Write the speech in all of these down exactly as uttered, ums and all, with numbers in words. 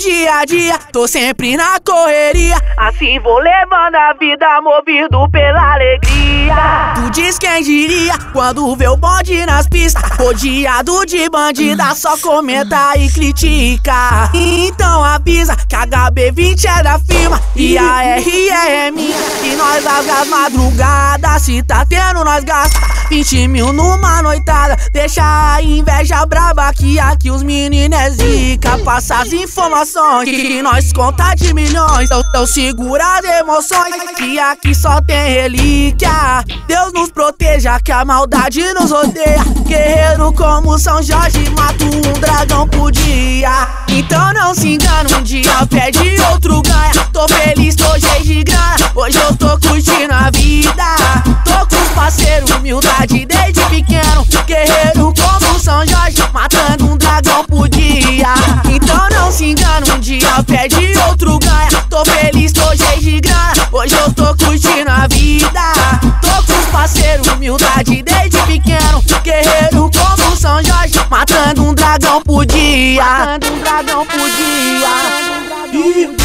dia a dia, tô sempre na correria. Assim vou levando a vida, movido pela alegria. Tu diz quem diria, quando vê o bonde nas pistas, rodeado de bandida, só comenta e critica. Então avisa que a H B vinte é da firma e a R é minha. E nós rasga as madrugadas, se tá tendo nós gasta vinte mil numa noitada. Deixa a inveja braba que aqui os meninos é zica. Passa as informações que nós conta de milhões. Então, então segura as emoções que aqui só tem relíquia. Deus nos proteja que a maldade nos rodeia. Guerreiro como São Jorge mata um dragão por dia. Então não se engana, um dia perde, outro ganha. Tô feliz, tô cheio de grana, hoje eu tô curtindo a vida. Tô com os parceiros, humildade desde pequeno. Guerreiro como São Jorge matando um dragão por dia. Então não se engana, um dia perde, outro ganha. Tô feliz, tô cheio de grana, hoje eu tô curtindo a vida. Tô com os parceiros, humildade desde pequeno. Guerreiro como São Jorge matando um dragão por dia. Matando um dragão por dia.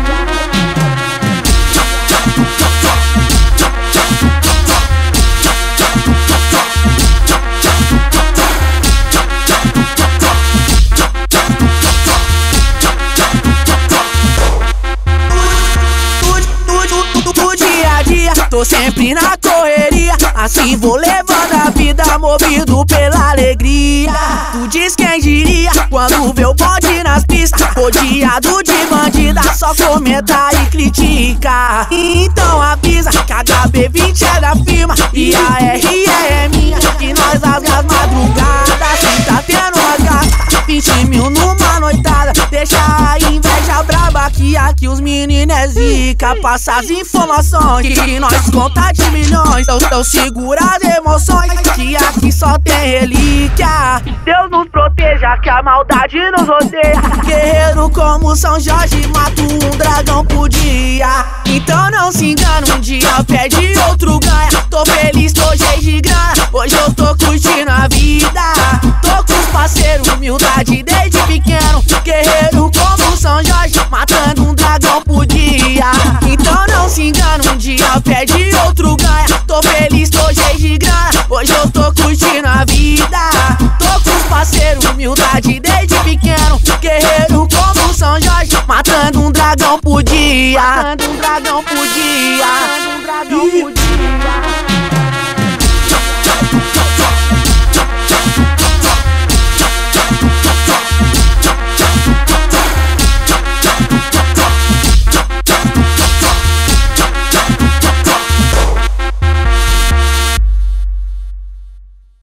Tô sempre na correria, assim vou levando a vida, movido pela alegria. Tu diz quem diria, quando vê o bonde nas pistas, rodeado de bandida, só comenta e critica. Então avisa que a H B vinte é da firma e a R é minha. E nós rasga as madrugadas, se tá tendo nós gasta vinte mil numa noitada. Deixa a inveja braba que aqui os meninos é zica. Passa as informações que nós conta de milhões. Então, então segura as emoções que aqui só tem relíquia. Deus nos proteja que a maldade nos rodeia. Guerreiro como São Jorge mata um dragão por dia. Então não se engana, um dia perde, outro ganha. Tô feliz, tô cheio de grana, hoje eu tô curtindo a vida. Tô com os parceiros, humildade desde pequeno. Guerreiro como São Jorge matando um dragão por dia. Então não se engana, um dia perde, outro ganha. Tô feliz, tô cheio de grana, hoje eu tô curtindo a vida. Tô com os parceiros, humildade desde pequeno. Guerreiro como São Jorge matando um dragão por dia. Matando um dragão por dia. Matando um dragão por dia.